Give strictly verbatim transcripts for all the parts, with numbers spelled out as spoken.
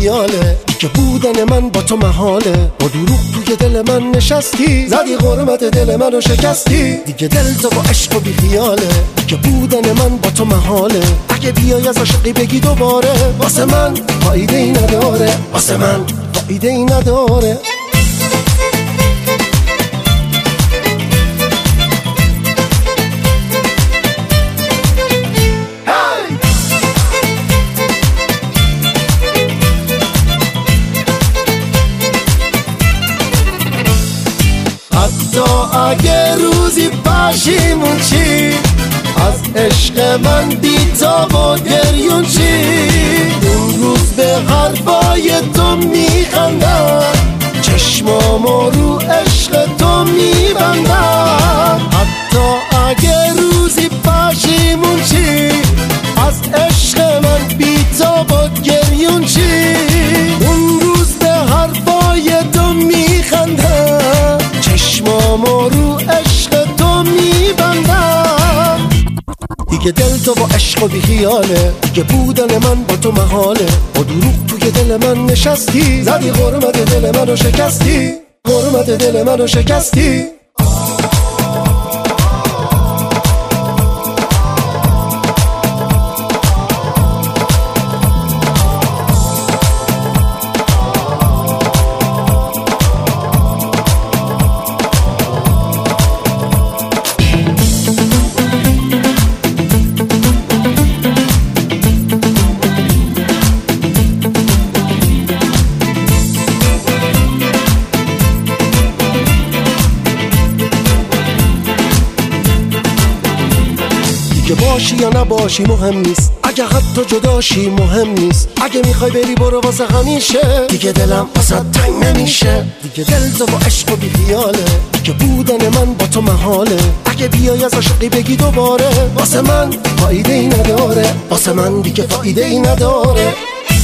خیاله که بودن من با تو محاله. با دروغ توی دل من نشستی، زدی غرمت دل منو شکستی. دیگه دل تو با عشق و بی خیاله که بودن من با تو محاله. اگه بیای از عاشقی بگی دوباره، واسه من فایده ای نداره، واسه من فایده ای نداره. حتی اگه روزی پشیمون چی، از عشق من بی تاب و گریون چی. اون روز به حرفای تو میخندم، چشمامو رو عشق تو میبندم. حتی اگه روزی پشیمون چی، از عشق من بی تاب و گریون چی. اون روز به حرفای تو میخندم، چشمامو رو عشق تو میبندم. دیگه دل تو با عشق و بی خیاله که بودن من با تو محاله. با دروغ توی دل من نشستی، زدی غرمت دل منو شکستی، غرمت دل منو شکستی. که باشی یا نباشی مهم نیست، اگه حتی جداشی مهم نیست. اگه میخوای بری برو واسه همیشه، دیگه دلم واسه تنگ نمیشه. دیگه دل تو با عشق و بی خیاله که بودن من با تو محاله. اگه بیای از عاشقی بگی دوباره، واسه من فایده ای نداره، واسه من دیگه فایده ای نداره.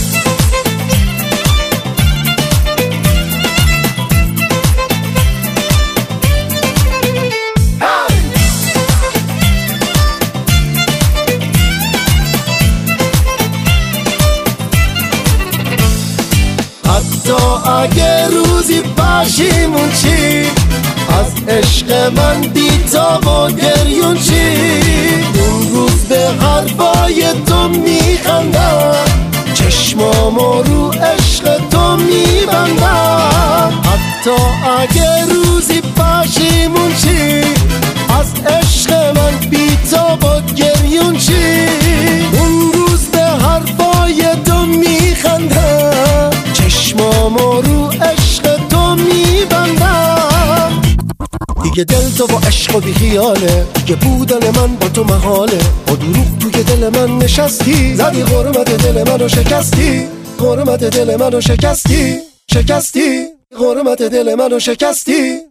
حتی اگه روزی پشیمون چی، از عشق من بی تاب و گریون چی. اون روز به حرفای تو میخندم، چشمامو رو عشق تو میبندم. حتی اگه روزی پشیمون چی، از عشق من بی تاب و گریون چی. اون روز به حرفای تو میخندم، چشمامو رو عشق تو میبندم. دیگه دل تو با عشق و بی خیاله که بودن من با تو محاله. با دروغ توی دل من نشستی، زدی غرمت دل منو شکستی، غرمت دل منو شکستی، شکستی غرمت دل منو شکستی.